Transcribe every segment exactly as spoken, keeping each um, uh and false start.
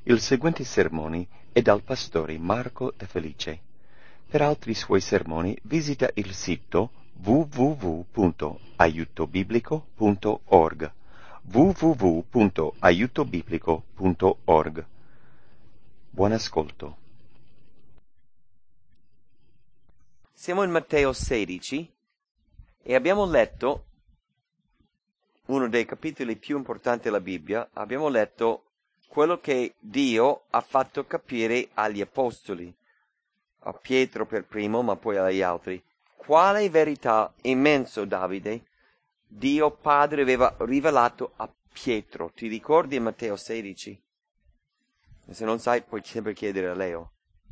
Il seguente sermone è dal pastore Marco De Felice. Per altri suoi sermoni visita il sito w w w punto aiuto biblico punto org w w w punto aiuto biblico punto org. Buon ascolto. Siamo in Matteo sedici e abbiamo letto uno dei capitoli più importanti della Bibbia. Abbiamo letto quello che Dio ha fatto capire agli apostoli, a Pietro per primo, ma poi agli altri. Quale verità immenso, Davide, Dio Padre aveva rivelato a Pietro. Ti ricordi in Matteo sedici? E se non sai, puoi sempre chiedere a Leo.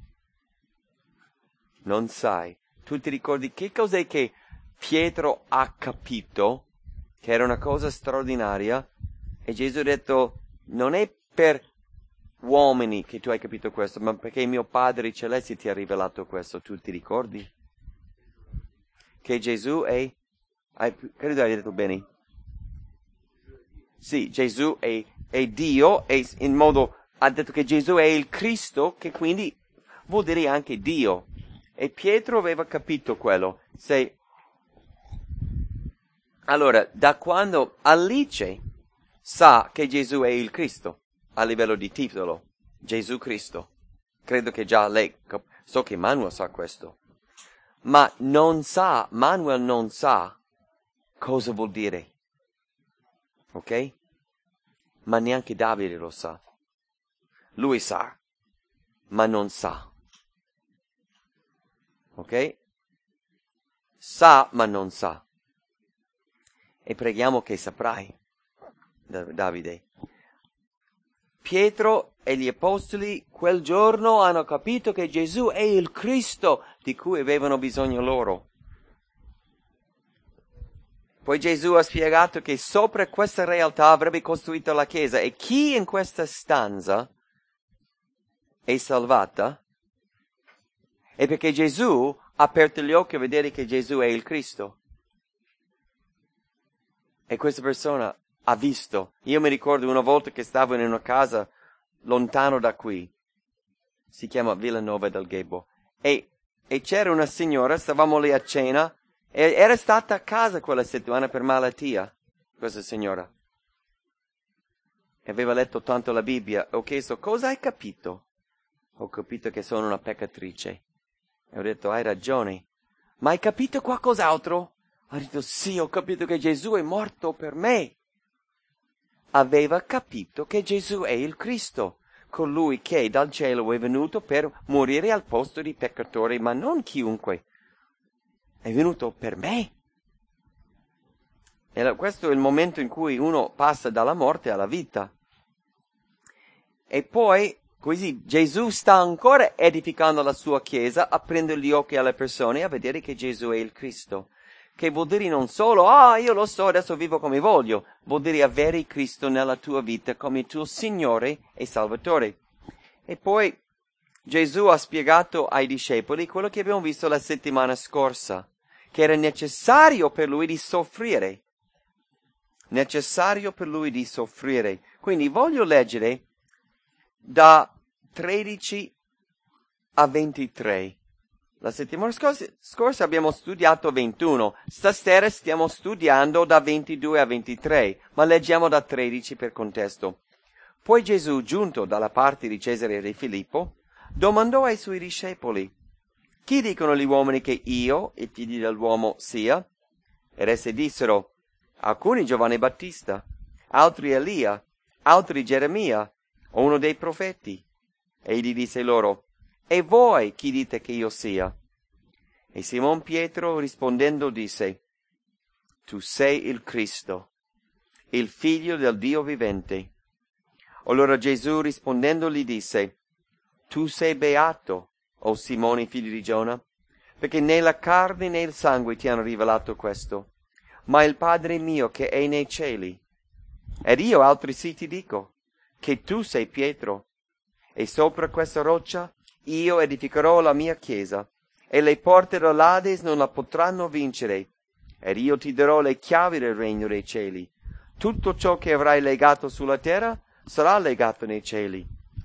Non sai. Tu ti ricordi che cos'è che Pietro ha capito? Che era una cosa straordinaria? E Gesù ha detto, non è per uomini che tu hai capito questo, ma perché mio Padre Celeste ti ha rivelato questo. Tu ti ricordi? Che Gesù è... Hai, credo hai detto bene. Sì, Gesù è, è Dio, e in modo... Ha detto che Gesù è il Cristo, che quindi vuol dire anche Dio. E Pietro aveva capito quello. Se... Allora, da quando Alice sa che Gesù è il Cristo, a livello di titolo, Gesù Cristo, credo che già lei, so che Manuel sa questo, ma non sa, Manuel non sa cosa vuol dire, ok? Ma neanche Davide lo sa. Lui sa, ma non sa, ok? Sa, ma non sa. E preghiamo che saprai, Davide. Pietro e gli apostoli quel giorno hanno capito che Gesù è il Cristo di cui avevano bisogno loro. Poi Gesù ha spiegato che sopra questa realtà avrebbe costruito la Chiesa, e chi in questa stanza è salvata è perché Gesù ha aperto gli occhi a vedere che Gesù è il Cristo. E questa persona ha visto. Io mi ricordo una volta che stavo in una casa lontano da qui, si chiama Villanova del Ghebo, e, e c'era una signora, stavamo lì a cena, e era stata a casa quella settimana per malattia, questa signora. E aveva letto tanto la Bibbia. Ho chiesto, cosa hai capito? Ho capito che sono una peccatrice. E ho detto, hai ragione. Ma hai capito qualcos'altro? Ha detto, sì, ho capito che Gesù è morto per me. Aveva capito che Gesù è il Cristo, colui che dal cielo è venuto per morire al posto di peccatori, ma non chiunque. È venuto per me. E questo è il momento in cui uno passa dalla morte alla vita. E poi, così, Gesù sta ancora edificando la sua Chiesa, aprendo gli occhi alle persone a vedere che Gesù è il Cristo. Che vuol dire non solo, ah, io lo so, adesso vivo come voglio. Vuol dire avere Cristo nella tua vita come tuo Signore e Salvatore. E poi Gesù ha spiegato ai discepoli quello che abbiamo visto la settimana scorsa, che era necessario per lui di soffrire. Necessario per lui di soffrire. Quindi voglio leggere da tredici a ventitré. La settimana scorsa, scorsa abbiamo studiato ventuno, stasera stiamo studiando da ventidue a ventitré, ma leggiamo da tredici per contesto. Poi Gesù, giunto dalla parte di Cesare di Filippo, domandò ai suoi discepoli, chi dicono gli uomini che io, il figlio dell'uomo, sia? Ed essi dissero, alcuni Giovanni Battista, altri Elia, altri Geremia, o uno dei profeti. Egli disse loro, e voi chi dite che io sia? E Simon Pietro rispondendo disse, tu sei il Cristo, il figlio del Dio vivente. Allora Gesù rispondendo gli disse, tu sei beato, o Simone figlio di Giona, perché né la carne né il sangue ti hanno rivelato questo, ma il Padre mio che è nei cieli. Ed io altresì ti dico, che tu sei Pietro, e sopra questa roccia io edificherò la mia chiesa, e le porte dell'Ades non la potranno vincere. Ed io ti darò le chiavi del regno dei cieli. Tutto ciò che avrai legato sulla terra sarà legato nei cieli,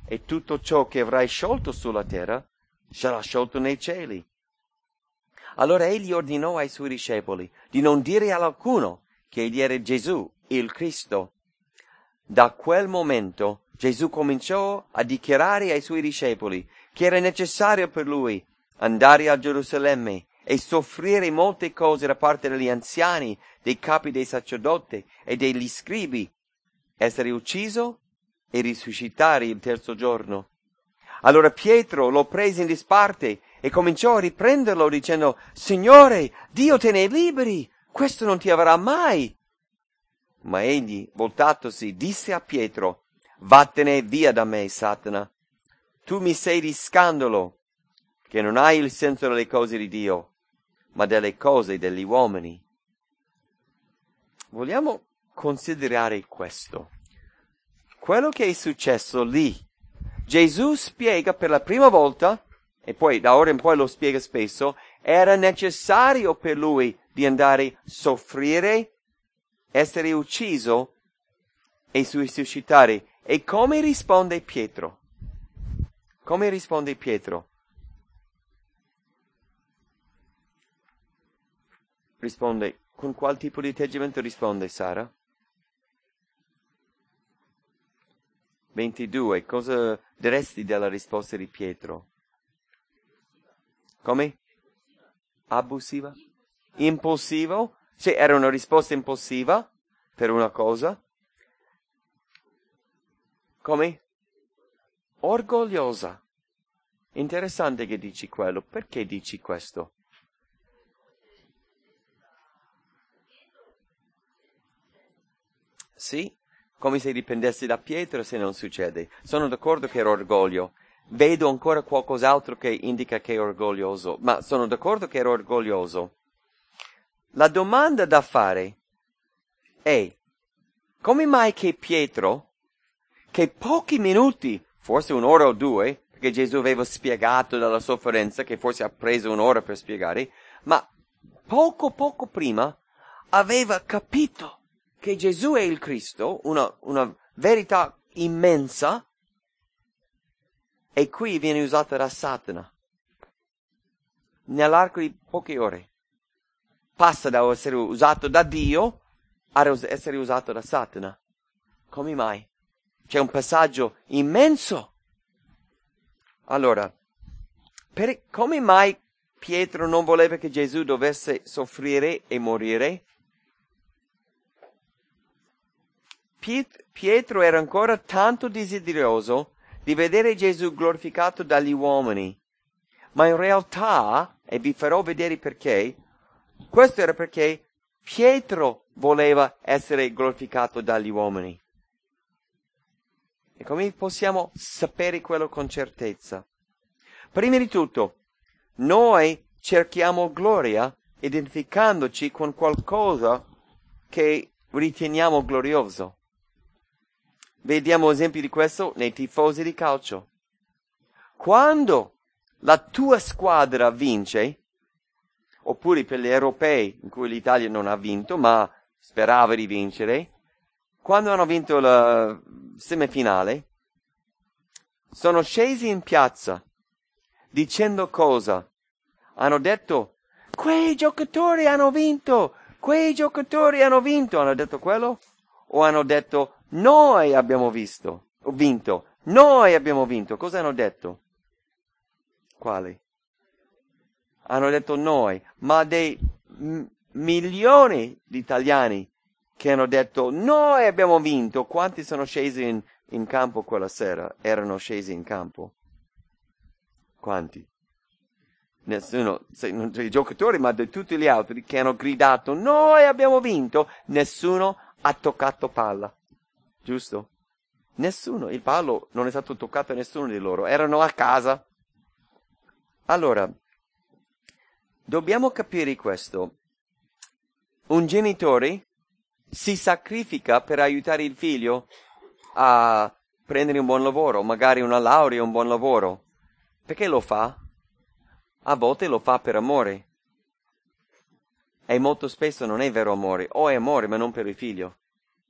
e tutto ciò che avrai sciolto sulla terra sarà sciolto nei cieli. Allora egli ordinò ai suoi discepoli di non dire ad alcuno che egli era Gesù, il Cristo. Da quel momento Gesù cominciò a dichiarare ai suoi discepoli che era necessario per lui andare a Gerusalemme e soffrire molte cose da parte degli anziani, dei capi dei sacerdoti e degli scribi, essere ucciso e risuscitare il terzo giorno. Allora Pietro lo prese in disparte e cominciò a riprenderlo dicendo: Signore, Dio te ne liberi, questo non ti avverrà mai. Ma egli, voltatosi, disse a Pietro: Vattene via da me, Satana. Tu mi sei di scandalo, che non hai il senso delle cose di Dio, ma delle cose degli uomini. Vogliamo considerare questo. Quello che è successo lì. Gesù spiega per la prima volta, e poi da ora in poi lo spiega spesso, era necessario per lui di andare a soffrire, essere ucciso e risuscitare. E come risponde Pietro? Come risponde Pietro? Risponde, con qual tipo di atteggiamento risponde Sara? ventidue. Cosa diresti della risposta di Pietro? Come? Abusiva? Impulsivo? Sì, era una risposta impulsiva per una cosa. Come? Orgogliosa. Interessante che dici quello. Perché dici questo? Sì, come se dipendesse da Pietro se non succede. Sono d'accordo che era orgoglio. Vedo ancora qualcos'altro che indica che è orgoglioso, ma sono d'accordo che era orgoglioso. La domanda da fare è: come mai che Pietro, che pochi minuti, forse un'ora o due, perché Gesù aveva spiegato dalla sofferenza, che forse ha preso un'ora per spiegare, ma poco poco prima aveva capito che Gesù è il Cristo, una, una verità immensa, e qui viene usata da Satana. Nell'arco di poche ore. Passa da essere usato da Dio ad essere usato da Satana. Come mai? C'è un passaggio immenso. Allora, per, come mai Pietro non voleva che Gesù dovesse soffrire e morire? Piet- Pietro era ancora tanto desideroso di vedere Gesù glorificato dagli uomini, ma in realtà, e vi farò vedere perché, questo era perché Pietro voleva essere glorificato dagli uomini. E come possiamo sapere quello con certezza? Prima di tutto, noi cerchiamo gloria identificandoci con qualcosa che riteniamo glorioso. Vediamo esempi di questo nei tifosi di calcio. Quando la tua squadra vince, oppure per gli europei in cui l'Italia non ha vinto, ma sperava di vincere, quando hanno vinto la semifinale, sono scesi in piazza dicendo cosa? Hanno detto: quei giocatori hanno vinto, quei giocatori hanno vinto. Hanno detto quello? O hanno detto: noi abbiamo visto, o vinto, noi abbiamo vinto. Cosa hanno detto? Quale? Hanno detto noi, ma dei m- milioni di italiani che hanno detto noi abbiamo vinto. Quanti sono scesi in, in campo quella sera? Erano scesi in campo? Quanti? Nessuno, se, non i giocatori, ma di tutti gli altri che hanno gridato noi abbiamo vinto. Nessuno ha toccato palla. Giusto? Nessuno, il pallo non è stato toccato a nessuno di loro, erano a casa. Allora, dobbiamo capire questo. Un genitore si sacrifica per aiutare il figlio a prendere un buon lavoro, magari una laurea, un buon lavoro. Perché lo fa? A volte lo fa per amore. E molto spesso non è vero amore, o è amore ma non per il figlio.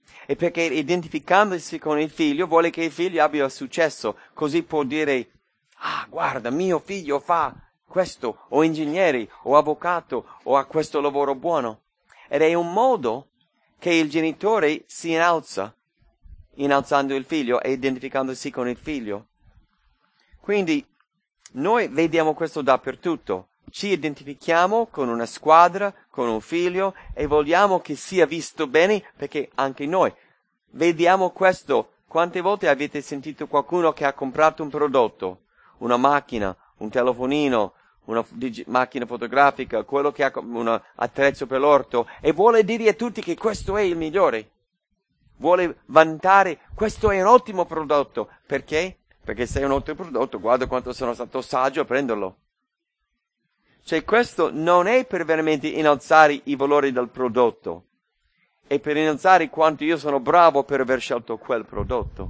E perché identificandosi con il figlio vuole che il figlio abbia successo, così può dire, ah, guarda, mio figlio fa questo, o ingegnere, o avvocato, o ha questo lavoro buono. Ed è un modo che il genitore si innalza, innalzando il figlio e identificandosi con il figlio. Quindi noi vediamo questo dappertutto. Ci identifichiamo con una squadra, con un figlio e vogliamo che sia visto bene perché anche noi vediamo questo. Quante volte avete sentito qualcuno che ha comprato un prodotto, una macchina, un telefonino, una digi- macchina fotografica, quello che ha un attrezzo per l'orto e vuole dire a tutti che questo è il migliore? Vuole vantare, questo è un ottimo prodotto. Perché? Perché se è un ottimo prodotto, guarda quanto sono stato saggio a prenderlo. Cioè questo non è per veramente innalzare i valori del prodotto, è per innalzare quanto io sono bravo per aver scelto quel prodotto.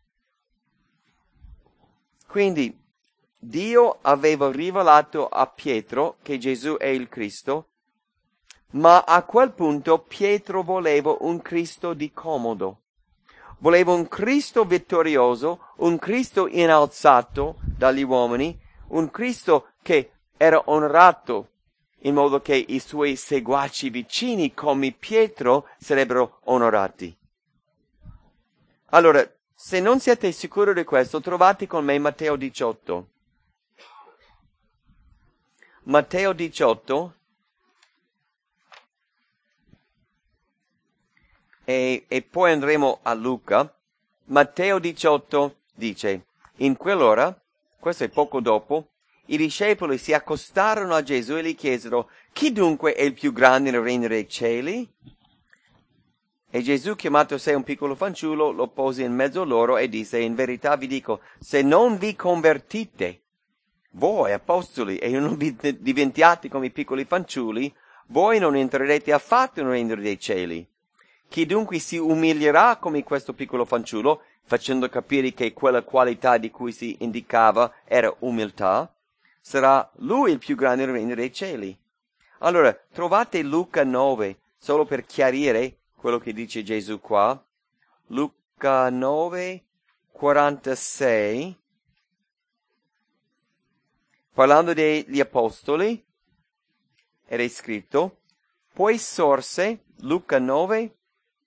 Quindi Dio aveva rivelato a Pietro che Gesù è il Cristo, ma a quel punto Pietro voleva un Cristo di comodo. Voleva un Cristo vittorioso, un Cristo innalzato dagli uomini, un Cristo che era onorato in modo che i suoi seguaci vicini come Pietro sarebbero onorati. Allora, se non siete sicuri di questo, trovate con me Matteo diciotto. Matteo diciotto e, e poi andremo a Luca. Matteo diciotto dice, in quell'ora, questo è poco dopo, i discepoli si accostarono a Gesù e gli chiesero, chi dunque è il più grande nel regno dei cieli? E Gesù, chiamato a sé un piccolo fanciullo, lo pose in mezzo a loro e disse, in verità vi dico, se non vi convertite, voi apostoli, e non vi diventiate come i piccoli fanciulli, voi non entrerete affatto nel regno dei cieli. Chi dunque si umilierà come questo piccolo fanciullo, facendo capire che quella qualità di cui si indicava era umiltà, sarà lui il più grande nel regno dei cieli. Allora, trovate Luca nove, solo per chiarire quello che dice Gesù qua. Luca nove, quarantasei. Parlando degli apostoli, ed è scritto, poi sorse, Luca nove,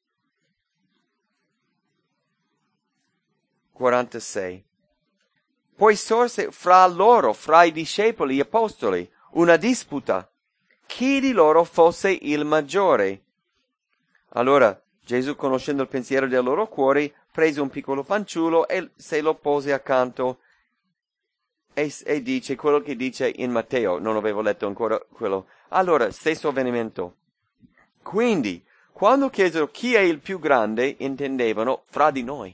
quarantasei. Poi sorse fra loro, fra i discepoli, gli apostoli, una disputa. Chi di loro fosse il maggiore? Allora Gesù, conoscendo il pensiero del loro cuori, prese un piccolo fanciullo e se lo pose accanto. E, e dice quello che dice in Matteo, non avevo letto ancora quello. Allora, stesso avvenimento. Quindi, quando chiesero chi è il più grande, intendevano fra di noi.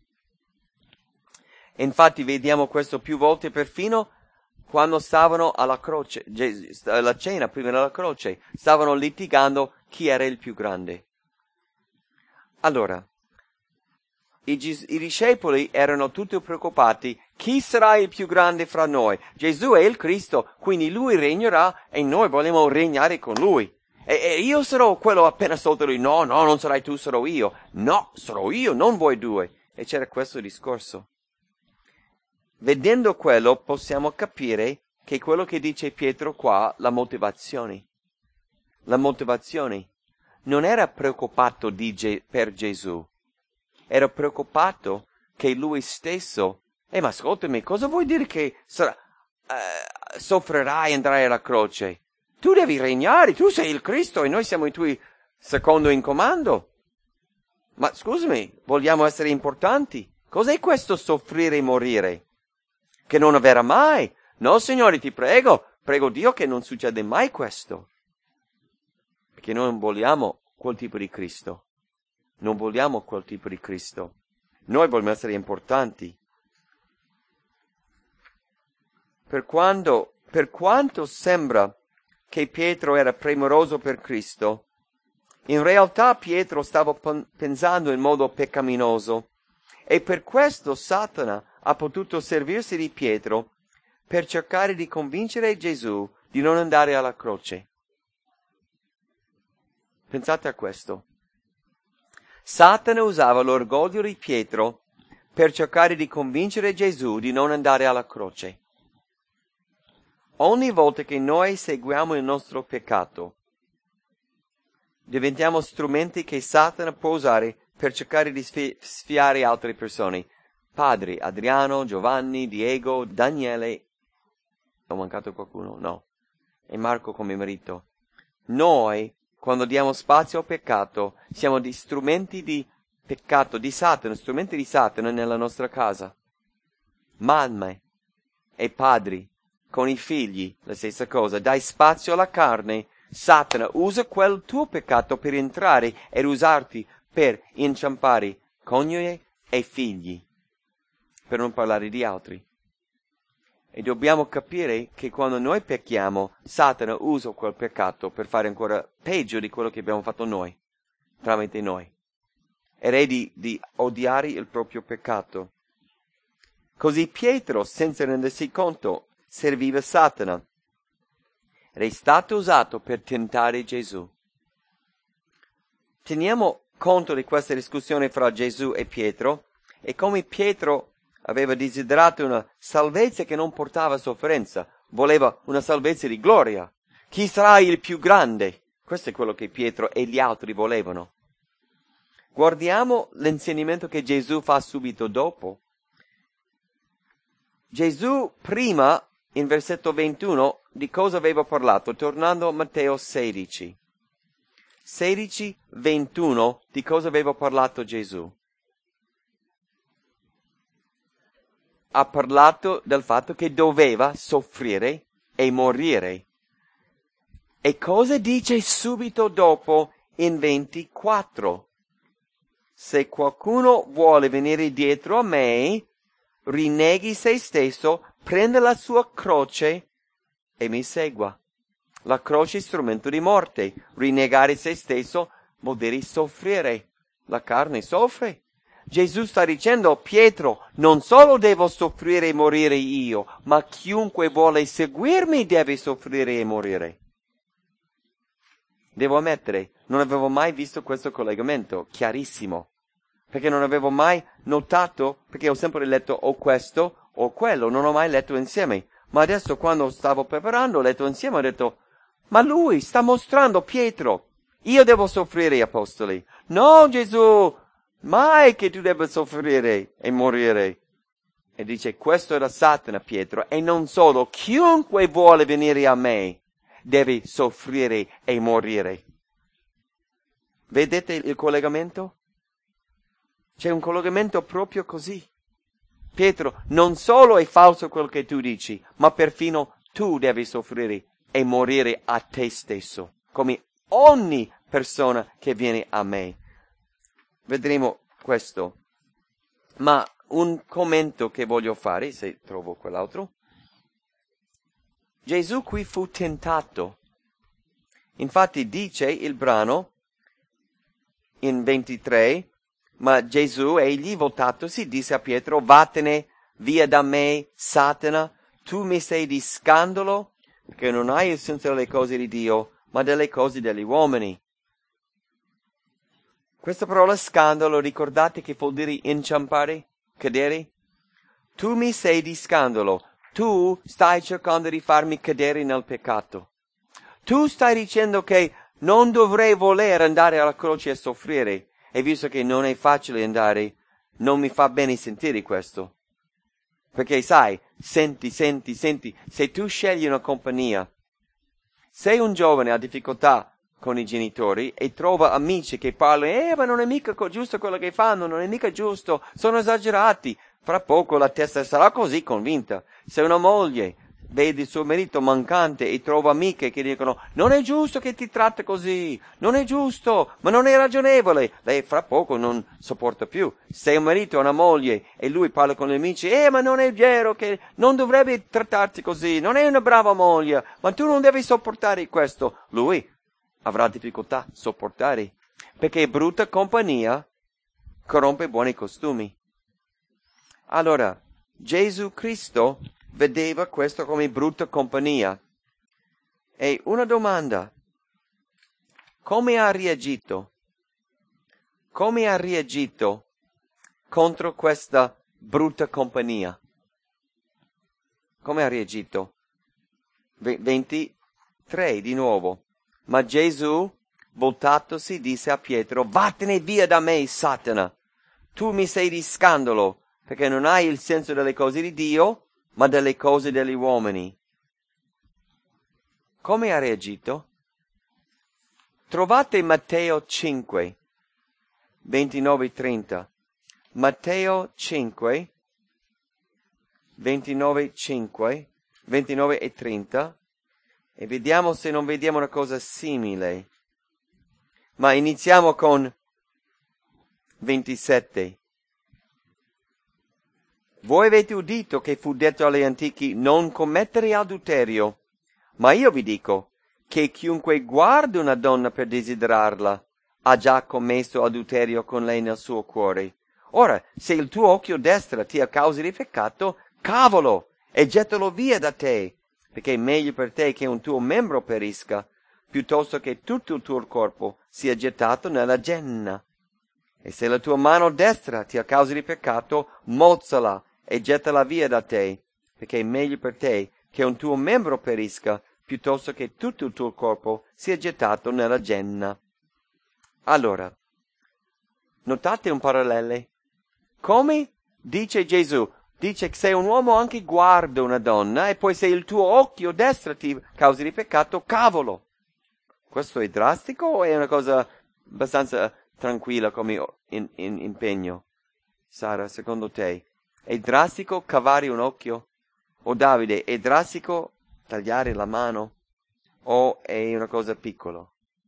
Infatti vediamo questo più volte, perfino quando stavano alla croce, alla cena prima della croce, stavano litigando chi era il più grande. Allora, i, i discepoli erano tutti preoccupati, chi sarà il più grande fra noi? Gesù è il Cristo, quindi lui regnerà e noi vogliamo regnare con lui. E, e io sarò quello appena sotto lui, no, no, non sarai tu, sarò io. No, sarò io, non voi due. E c'era questo discorso. Vedendo quello possiamo capire che quello che dice Pietro qua, la motivazione. La motivazione. Non era preoccupato di Ge- per Gesù. Era preoccupato che lui stesso, eh ma ascoltami, cosa vuoi dire che sarà, eh, soffrirai e andrai alla croce? Tu devi regnare, tu sei il Cristo e noi siamo i tuoi secondo in comando. Ma scusami, vogliamo essere importanti? Cos'è questo soffrire e morire? Che non avverrà mai. No, Signore, ti prego, prego Dio che non succeda mai questo. Perché noi non vogliamo quel tipo di Cristo. Non vogliamo quel tipo di Cristo. Noi vogliamo essere importanti. Per quando, per quanto sembra che Pietro era premuroso per Cristo, in realtà Pietro stava pensando in modo peccaminoso e per questo Satana ha potuto servirsi di Pietro per cercare di convincere Gesù di non andare alla croce. Pensate a questo. Satana usava l'orgoglio di Pietro per cercare di convincere Gesù di non andare alla croce. Ogni volta che noi seguiamo il nostro peccato, diventiamo strumenti che Satana può usare per cercare di sfi- sfiare altre persone. Padri, Adriano, Giovanni, Diego, Daniele. Ho mancato qualcuno? No. E Marco come marito. Noi, quando diamo spazio al peccato, siamo di strumenti di peccato, di Satana, strumenti di Satana nella nostra casa. Mamme e padri, con i figli, la stessa cosa. Dai spazio alla carne, Satana usa quel tuo peccato per entrare ed usarti per inciampare coniuge e figli, per non parlare di altri. E dobbiamo capire che quando noi pecchiamo, Satana usa quel peccato per fare ancora peggio di quello che abbiamo fatto noi, tramite noi. Ed è di, di odiare il proprio peccato. Così Pietro, senza rendersi conto, serviva Satana. Ed è stato usato per tentare Gesù. Teniamo conto di questa discussione fra Gesù e Pietro e come Pietro aveva desiderato una salvezza che non portava sofferenza, voleva una salvezza di gloria. Chi sarà il più grande? Questo è quello che Pietro e gli altri volevano. Guardiamo l'insegnamento che Gesù fa subito dopo. Gesù prima, in versetto ventuno, di cosa aveva parlato? Tornando a Matteo sedici. sedici, ventuno, di cosa aveva parlato Gesù? Ha parlato del fatto che doveva soffrire e morire. E cosa dice subito dopo in ventiquattro? Se qualcuno vuole venire dietro a me, rinneghi se stesso, prenda la sua croce e mi segua. La croce è strumento di morte. Rinnegare se stesso vuol dire soffrire. La carne soffre. Gesù sta dicendo, Pietro, non solo devo soffrire e morire io, ma chiunque vuole seguirmi deve soffrire e morire. Devo ammettere, non avevo mai visto questo collegamento, chiarissimo, perché non avevo mai notato, perché ho sempre letto o questo o quello, non ho mai letto insieme. Ma adesso quando stavo preparando, ho letto insieme e ho detto, ma lui sta mostrando Pietro, io devo soffrire, apostoli. No, Gesù! Mai che tu debba soffrire e morire. E dice, questo era Satana, Pietro, e non solo, chiunque vuole venire a me deve soffrire e morire. Vedete il collegamento? C'è un collegamento proprio così. Pietro, non solo è falso quello che tu dici, ma perfino tu devi soffrire e morire a te stesso, come ogni persona che viene a me. Vedremo questo. Ma un commento che voglio fare, se trovo quell'altro. Gesù qui fu tentato. Infatti dice il brano in ventitré, ma Gesù, egli voltatosi, disse a Pietro, vattene via da me, Satana, tu mi sei di scandalo, perché non hai il senso delle cose di Dio, ma delle cose degli uomini. Questa parola scandalo, ricordate che vuol dire inciampare, cadere? Tu mi sei di scandalo, tu stai cercando di farmi cadere nel peccato. Tu stai dicendo che non dovrei voler andare alla croce a soffrire, e visto che non è facile andare, non mi fa bene sentire questo. Perché sai, senti, senti, senti, se tu scegli una compagnia, se un giovane ha difficoltà con i genitori e trova amici che parlano, eh, ma non è mica giusto quello che fanno, non è mica giusto, sono esagerati. Fra poco la testa sarà così convinta. Se una moglie vede il suo marito mancante e trova amiche che dicono, non è giusto che ti tratta così, non è giusto, ma non è ragionevole, lei fra poco non sopporta più. Se un marito ha una moglie e lui parla con gli amici, eh, ma non è vero che non dovrebbe trattarti così, non è una brava moglie, ma tu non devi sopportare questo. Lui avrà difficoltà a sopportare, perché brutta compagnia corrompe buoni costumi. Allora, Gesù Cristo vedeva questo come brutta compagnia. E una domanda, come ha reagito? come ha reagito contro questa brutta compagnia? Come ha reagito? ventitré di nuovo. Ma Gesù, voltatosi, disse a Pietro: vattene via da me, Satana! Tu mi sei di scandalo, perché non hai il senso delle cose di Dio, ma delle cose degli uomini. Come ha reagito? Trovate Matteo cinque, ventinove e trenta. Matteo cinque, ventinove, cinque, ventinove e trenta, e vediamo se non vediamo una cosa simile. Ma iniziamo con ventisette. Voi avete udito che fu detto agli antichi: non commettere adulterio. Ma io vi dico che chiunque guarda una donna per desiderarla ha già commesso adulterio con lei nel suo cuore. Ora, se il tuo occhio destro ti è causa di peccato, cavolo e gettalo via da te, perché è meglio per te che un tuo membro perisca, piuttosto che tutto il tuo corpo sia gettato nella genna. E se la tua mano destra ti è causa di peccato, mozzala e gettala via da te, perché è meglio per te che un tuo membro perisca, piuttosto che tutto il tuo corpo sia gettato nella genna. Allora, notate un parallelo? Come dice Gesù? Dice che se un uomo anche guarda una donna, e poi se il tuo occhio destro ti causa di peccato, cavolo! Questo è drastico o è una cosa abbastanza tranquilla come in, in, impegno? Sara, secondo te, è drastico cavare un occhio? O Davide, è drastico tagliare la mano? O è una cosa piccola?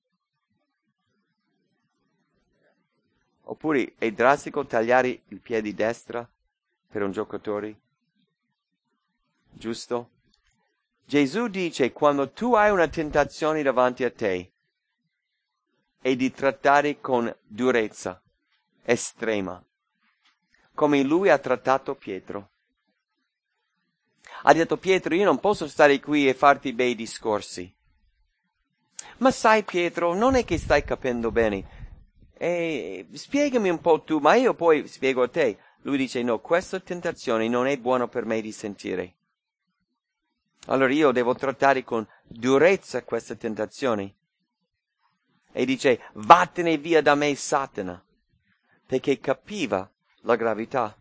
Oppure è drastico tagliare il piede destra per un giocatore? Giusto? Gesù dice: quando tu hai una tentazione davanti a te, è di trattare con durezza estrema, come lui ha trattato Pietro. Ha detto: Pietro, io non posso stare qui e farti bei discorsi. Ma sai, Pietro, non è che stai capendo bene. E spiegami un po' tu, ma io poi spiego a te. Lui dice: no, questa tentazione non è buono per me di sentire. Allora io devo trattare con durezza questa tentazione. E dice: vattene via da me, Satana, perché capiva la gravità.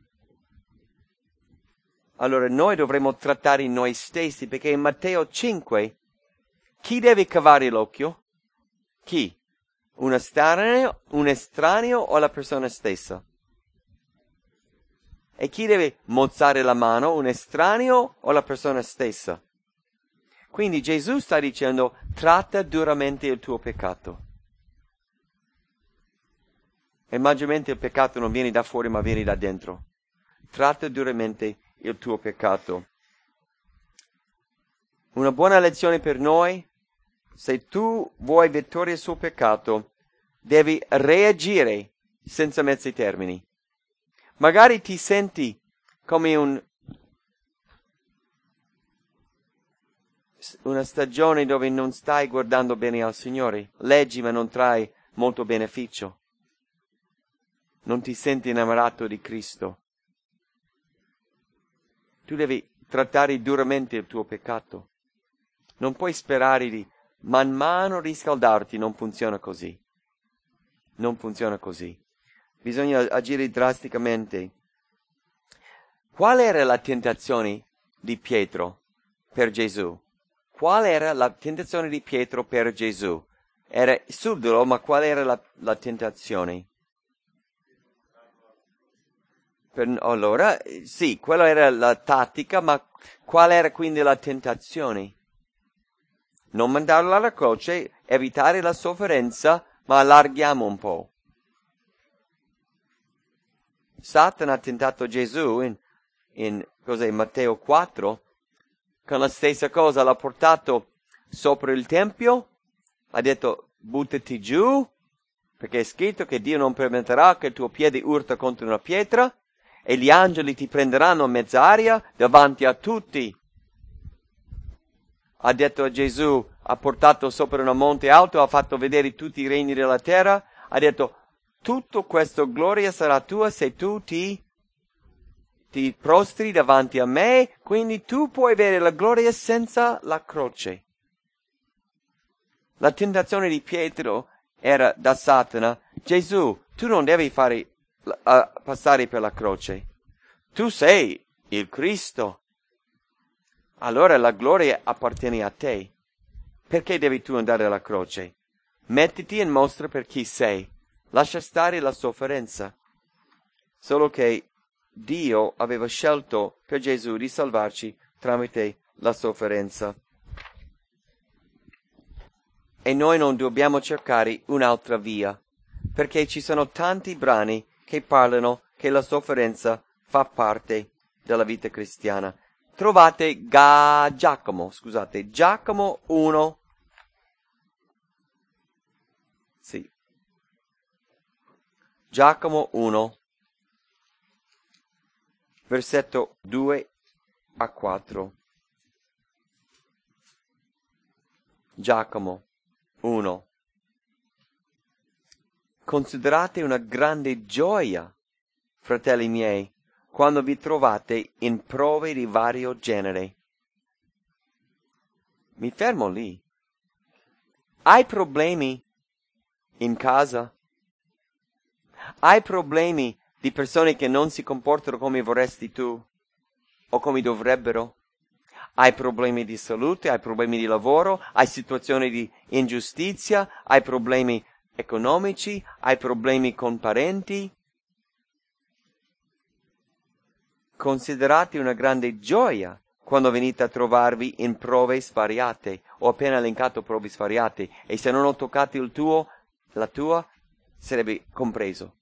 Allora noi dovremmo trattare noi stessi, perché in Matteo cinque chi deve cavare l'occhio? Chi? Un estraneo, un estraneo o la persona stessa? E chi deve mozzare la mano? Un estraneo o la persona stessa? Quindi Gesù sta dicendo: tratta duramente il tuo peccato. E maggiormente il peccato non viene da fuori ma viene da dentro. Tratta duramente il tuo peccato. Una buona lezione per noi: se tu vuoi vittoria sul peccato, devi reagire senza mezzi termini. Magari ti senti come un, una stagione dove non stai guardando bene al Signore. Leggi ma non trai molto beneficio. Non ti senti innamorato di Cristo. Tu devi trattare duramente il tuo peccato. Non puoi sperare di man mano riscaldarti, non funziona così. Non funziona così. Bisogna agire drasticamente. Qual era la tentazione di Pietro per Gesù? Qual era la tentazione di Pietro per Gesù? Era subdolo, ma qual era la, la tentazione? Per, allora, sì, quella era la tattica, ma qual era quindi la tentazione? Non mandarlo alla croce, evitare la sofferenza, ma allarghiamo un po'. Satana ha tentato Gesù in, in cos'è, Matteo quattro, con la stessa cosa. L'ha portato sopra il tempio, ha detto: buttati giù, perché è scritto che Dio non permetterà che il tuo piede urta contro una pietra, e gli angeli ti prenderanno a mezz'aria davanti a tutti. Ha detto a Gesù, ha portato sopra un monte alto, ha fatto vedere tutti i regni della terra, ha detto: tutto questo gloria sarà tua se tu ti, ti prostri davanti a me, quindi tu puoi avere la gloria senza la croce. La tentazione di Pietro era da Satana: Gesù, tu non devi fare, uh, passare per la croce. Tu sei il Cristo. Allora la gloria appartiene a te. Perché devi tu andare alla croce? Mettiti in mostra per chi sei. Lascia stare la sofferenza. Solo che Dio aveva scelto per Gesù di salvarci tramite la sofferenza. E noi non dobbiamo cercare un'altra via, perché ci sono tanti brani che parlano che la sofferenza fa parte della vita cristiana. Trovate Ga- Giacomo, scusate, Giacomo uno. Sì. Giacomo uno, versetto due a quattro. Giacomo uno. Considerate una grande gioia, fratelli miei, quando vi trovate in prove di vario genere. Mi fermo lì. Hai problemi in casa? Hai problemi di persone che non si comportano come vorresti tu o come dovrebbero? Hai problemi di salute, hai problemi di lavoro, hai situazioni di ingiustizia, hai problemi economici, hai problemi con parenti? Considerate una grande gioia quando venite a trovarvi in prove svariate. Ho appena elencato prove svariate, e se non ho toccato il tuo, la tua, sarebbe compreso.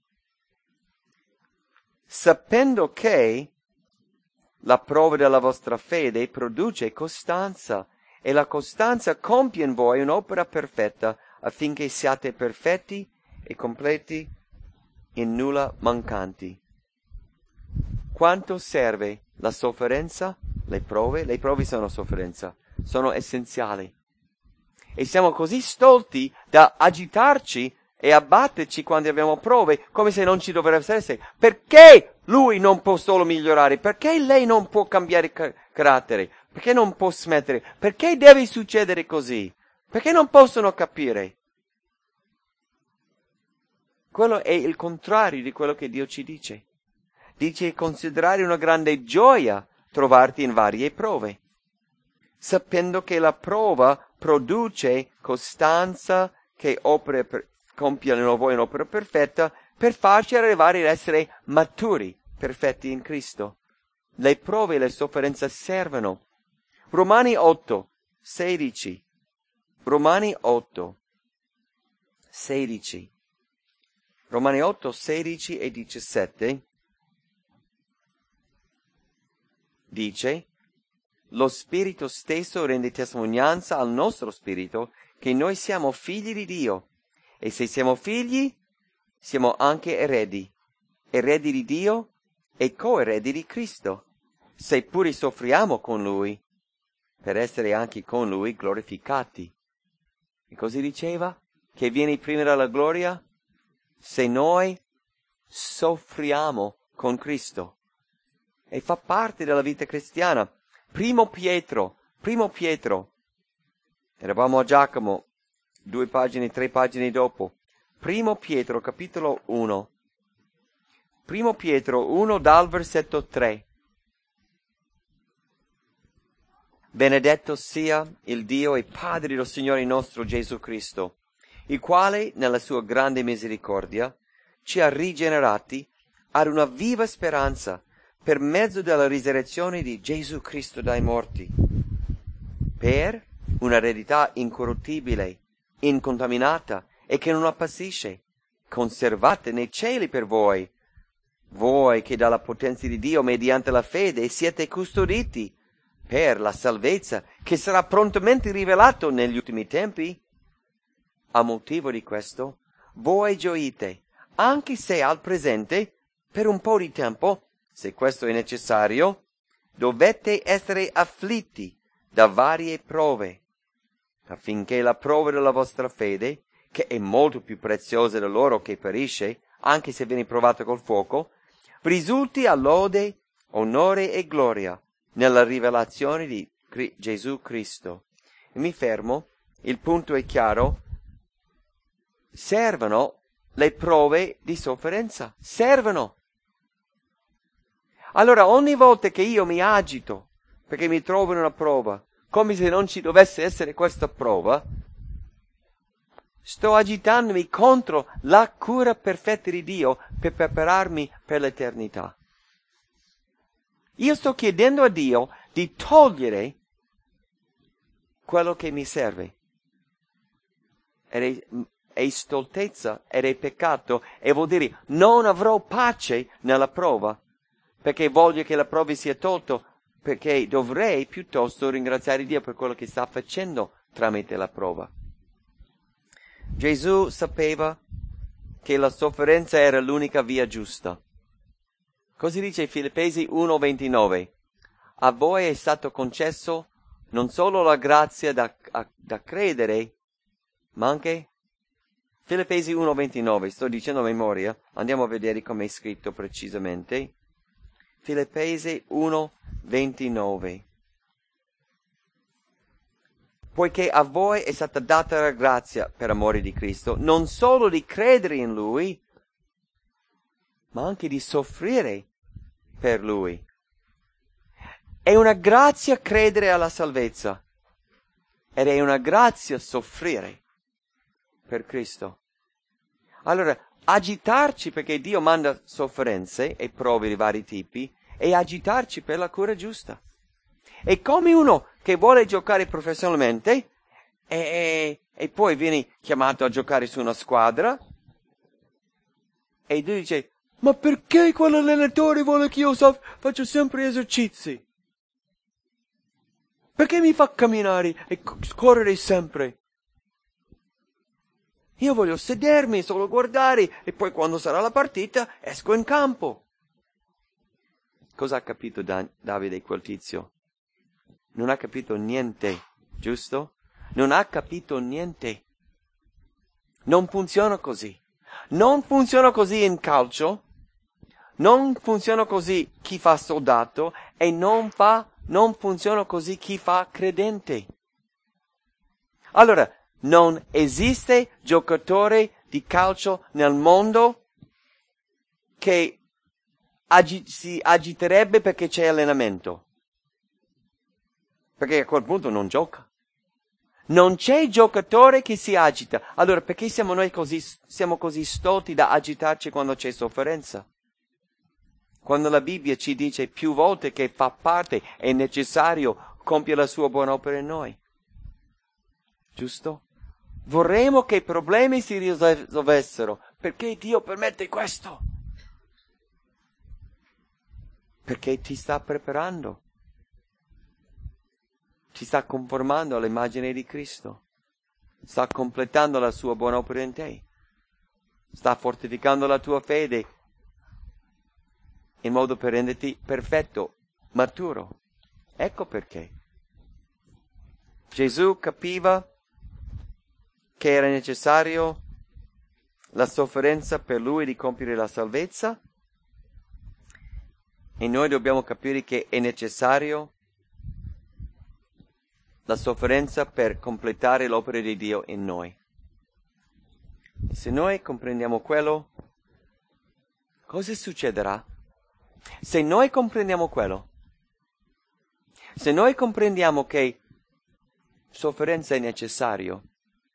Sapendo che la prova della vostra fede produce costanza, e la costanza compie in voi un'opera perfetta, affinché siate perfetti e completi, in nulla mancanti. Quanto serve la sofferenza? Le prove? Le prove sono sofferenza, sono essenziali. E siamo così stolti da agitarci e abbatterci quando abbiamo prove, come se non ci dovesse essere. Perché lui non può solo migliorare? Perché lei non può cambiare car- carattere? Perché non può smettere? Perché deve succedere così? Perché non possono capire? Quello è il contrario di quello che Dio ci dice. Dice considerare una grande gioia trovarti in varie prove, sapendo che la prova produce costanza, che opere per, compie in voi un'opera perfetta, per farci arrivare ad essere maturi, perfetti in Cristo. Le prove e le sofferenze servono. Romani otto, sedici. Romani otto, sedici. Romani otto, sedici e diciassette. Dice: lo Spirito stesso rende testimonianza al nostro spirito che noi siamo figli di Dio, e se siamo figli, siamo anche eredi, eredi di Dio e coeredi di Cristo, seppure soffriamo con Lui, per essere anche con Lui glorificati. E così diceva che viene prima della gloria se noi soffriamo con Cristo. E fa parte della vita cristiana. Primo Pietro, primo Pietro, eravamo a Giacomo, due pagine, tre pagine dopo. Primo Pietro, capitolo uno. Primo Pietro uno dal versetto tre. Benedetto sia il Dio e Padre del Signore nostro Gesù Cristo, il quale, nella sua grande misericordia, ci ha rigenerati ad una viva speranza per mezzo della risurrezione di Gesù Cristo dai morti, per un'eredità incorruttibile, incontaminata e che non appassisce, conservate nei cieli per voi, voi che dalla potenza di Dio mediante la fede siete custoditi per la salvezza che sarà prontamente rivelato negli ultimi tempi. A motivo di questo, voi gioite, anche se al presente, per un po' di tempo, se questo è necessario, dovete essere afflitti da varie prove, affinché la prova della vostra fede, che è molto più preziosa dell'oro che perisce, anche se viene provato col fuoco, risulti a lode, onore e gloria nella rivelazione di Cri- Gesù Cristo. E mi fermo, il punto è chiaro, servono le prove di sofferenza, servono. Allora ogni volta che io mi agito perché mi trovo in una prova, come se non ci dovesse essere questa prova, sto agitandomi contro la cura perfetta di Dio per prepararmi per l'eternità. Io sto chiedendo a Dio di togliere quello che mi serve. Ed è, è stoltezza, ed è peccato, e vuol dire non avrò pace nella prova, perché voglio che la prova sia tolta, perché dovrei piuttosto ringraziare Dio per quello che sta facendo tramite la prova. Gesù sapeva che la sofferenza era l'unica via giusta. Così dice Filippesi uno ventinove. A voi è stato concesso non solo la grazia da, a, da credere, ma anche Filippesi uno ventinove, sto dicendo a memoria, andiamo a vedere come è scritto precisamente. Filippesi uno ventinove. Poiché a voi è stata data la grazia per amore di Cristo, non solo di credere in Lui, ma anche di soffrire per Lui. È una grazia credere alla salvezza, ed è una grazia soffrire per Cristo. Allora, agitarci perché Dio manda sofferenze e prove di vari tipi, e agitarci per la cura giusta. È come uno che vuole giocare professionalmente e, e, e poi viene chiamato a giocare su una squadra e tu dici, ma perché quell'allenatore vuole che io so, faccio sempre esercizi? Perché mi fa camminare e correre sempre? Io voglio sedermi, solo guardare, e poi quando sarà la partita esco in campo. Cosa ha capito da- Davide, quel tizio? Non ha capito niente, giusto? Non ha capito niente. Non funziona così. Non funziona così in calcio, non funziona così chi fa soldato, e non fa, non funziona così chi fa credente. Allora, non esiste giocatore di calcio nel mondo che agi- si agiterebbe perché c'è allenamento. Perché a quel punto non gioca. Non c'è giocatore che si agita. Allora, perché siamo noi così, siamo così stolti da agitarci quando c'è sofferenza? Quando la Bibbia ci dice più volte che fa parte, è necessario compiere la sua buona opera in noi. Giusto? Vorremmo che i problemi si risolvessero. Perché Dio permette questo? Perché ti sta preparando. Ti sta conformando all'immagine di Cristo. Sta completando la sua buona opera in te. Sta fortificando la tua fede in modo per renderti perfetto, maturo. Ecco perché. Gesù capiva che era necessario la sofferenza per lui di compiere la salvezza, e noi dobbiamo capire che è necessario la sofferenza per completare l'opera di Dio in noi. Se noi comprendiamo quello, cosa succederà? Se noi comprendiamo quello, se noi comprendiamo che sofferenza è necessario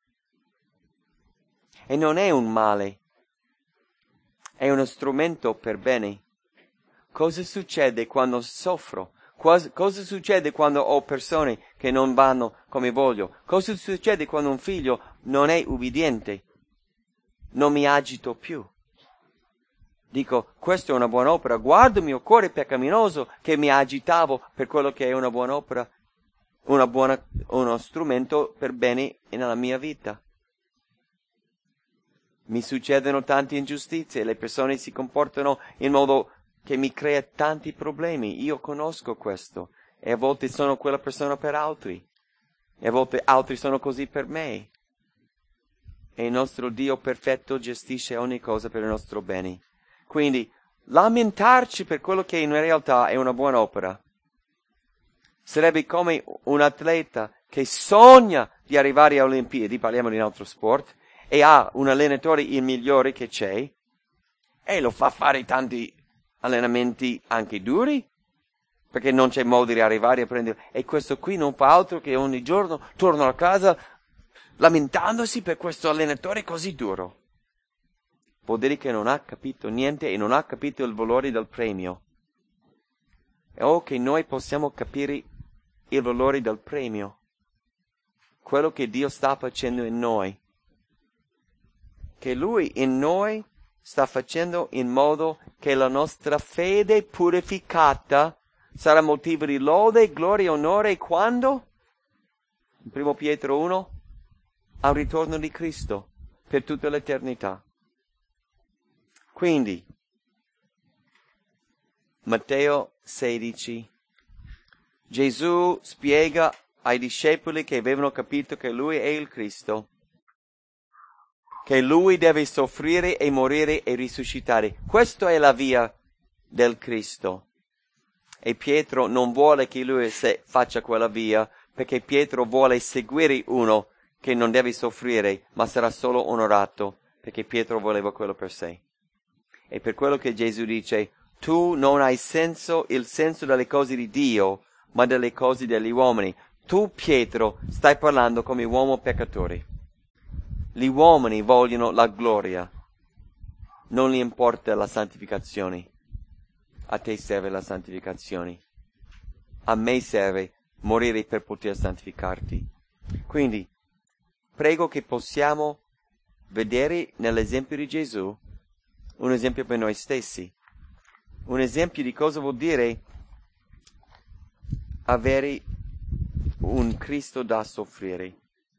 e non è un male, è uno strumento per bene, cosa succede quando soffro? Cosa, cosa succede quando ho persone che non vanno come voglio? Cosa succede quando un figlio non è ubbidiente? Non mi agito più. Dico, questa è una buona opera. Guardo il mio cuore peccaminoso che mi agitavo per quello che è una buona opera, una buona, uno strumento per bene nella mia vita. Mi succedono tante ingiustizie, le persone si comportano in modo che mi crea tanti problemi. Io conosco questo, e a volte sono quella persona per altri, e a volte altri sono così per me. e il nostro Dio perfetto gestisce ogni cosa per il nostro bene. Quindi lamentarci per quello che in realtà è una buona opera sarebbe come un atleta che sogna di arrivare alle Olimpiadi, parliamo di un altro sport, e ha un allenatore il migliore che c'è e lo fa fare tanti allenamenti anche duri, perché non c'è modo di arrivare a prendere, e questo qui non fa altro che ogni giorno torna a casa lamentandosi per questo allenatore così duro. Vuol dire che non ha capito niente e non ha capito il valore del premio. E o che noi possiamo capire il valore del premio, quello che Dio sta facendo in noi, che Lui in noi sta facendo in modo che la nostra fede purificata sarà motivo di lode, gloria e onore quando? In primo Pietro uno, al ritorno di Cristo per tutta l'eternità. Quindi, Matteo sedici, Gesù spiega ai discepoli che avevano capito che Lui è il Cristo, che Lui deve soffrire e morire e risuscitare. Questa è la via del Cristo. E Pietro non vuole che Lui se faccia quella via, perché Pietro vuole seguire uno che non deve soffrire, ma sarà solo onorato, perché Pietro voleva quello per sé. E per quello che Gesù dice, tu non hai senso, il senso delle cose di Dio, ma delle cose degli uomini. Tu, Pietro, stai parlando come uomo peccatore. Gli uomini vogliono la gloria, non gli importa la santificazione. A te serve la santificazione. A me serve morire per poter santificarti. Quindi, prego che possiamo vedere nell'esempio di Gesù un esempio per noi stessi. Un esempio di cosa vuol dire avere un Cristo da soffrire.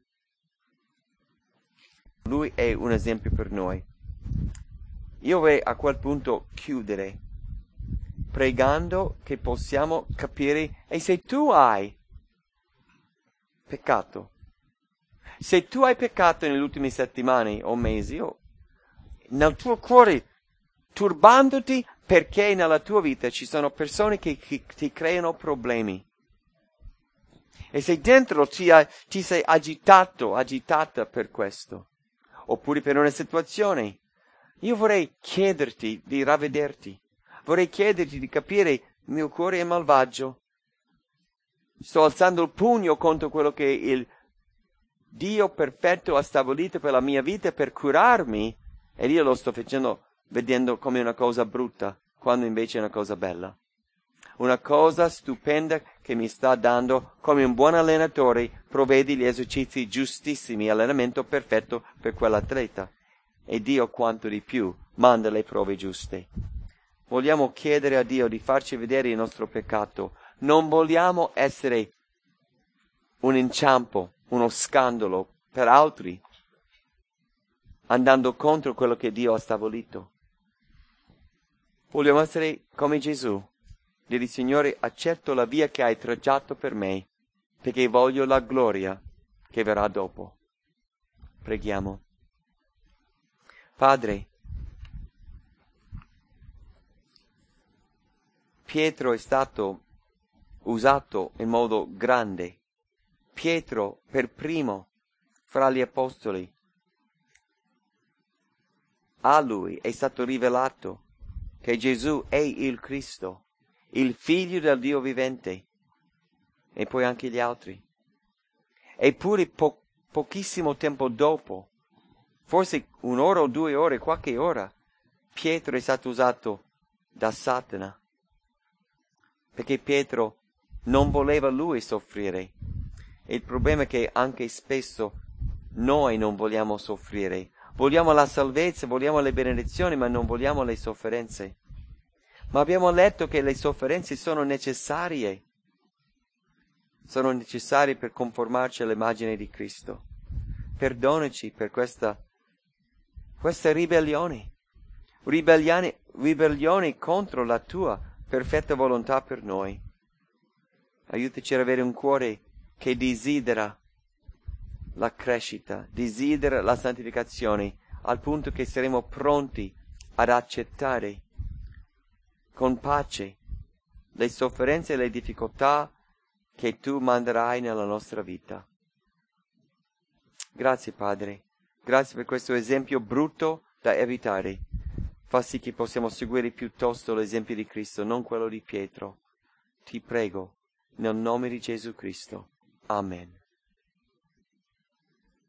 Lui è un esempio per noi. Io vorrei a quel punto chiudere pregando che possiamo capire, e se tu hai peccato, se tu hai peccato nelle ultime settimane o mesi, o nel tuo cuore, turbandoti perché nella tua vita ci sono persone che, che ti creano problemi, e se dentro ti, ti sei agitato, agitata per questo, oppure per una situazione, io vorrei chiederti di ravvederti. Vorrei chiederti di capire, il mio cuore è malvagio. Sto alzando il pugno contro quello che il Dio perfetto ha stabilito per la mia vita, per curarmi, ed io lo sto facendo vedendo come una cosa brutta, quando invece è una cosa bella. Una cosa stupenda che mi sta dando, come un buon allenatore, provvede gli esercizi giustissimi, allenamento perfetto per quell'atleta. E Dio quanto di più manda le prove giuste. Vogliamo chiedere a Dio di farci vedere il nostro peccato. Non vogliamo essere un inciampo, uno scandalo per altri, andando contro quello che Dio ha stabilito. Vogliamo essere come Gesù. Dire, Signore, accetto la via che hai tracciato per me, perché voglio la gloria che verrà dopo. Preghiamo. Padre, Pietro è stato usato in modo grande. Pietro per primo fra gli apostoli. A lui è stato rivelato che Gesù è il Cristo, il figlio del Dio vivente, e poi anche gli altri. Eppure po- pochissimo tempo dopo, forse un'ora o due ore, qualche ora, Pietro è stato usato da Satana, perché Pietro non voleva lui soffrire. E il problema è che anche spesso noi non vogliamo soffrire. Vogliamo la salvezza, vogliamo le benedizioni, ma non vogliamo le sofferenze. Ma abbiamo letto che le sofferenze sono necessarie. Sono necessarie per conformarci all'immagine di Cristo. Perdonaci per questa, questa ribellione. Ribellione, ribellione contro la tua perfetta volontà per noi. Aiutaci ad avere un cuore che desidera la crescita, desidera la santificazione, al punto che saremo pronti ad accettare con pace le sofferenze e le difficoltà che tu manderai nella nostra vita. Grazie Padre, grazie per questo esempio brutto da evitare. Fa sì che possiamo seguire piuttosto l'esempio di Cristo, non quello di Pietro. Ti prego, nel nome di Gesù Cristo. Amen.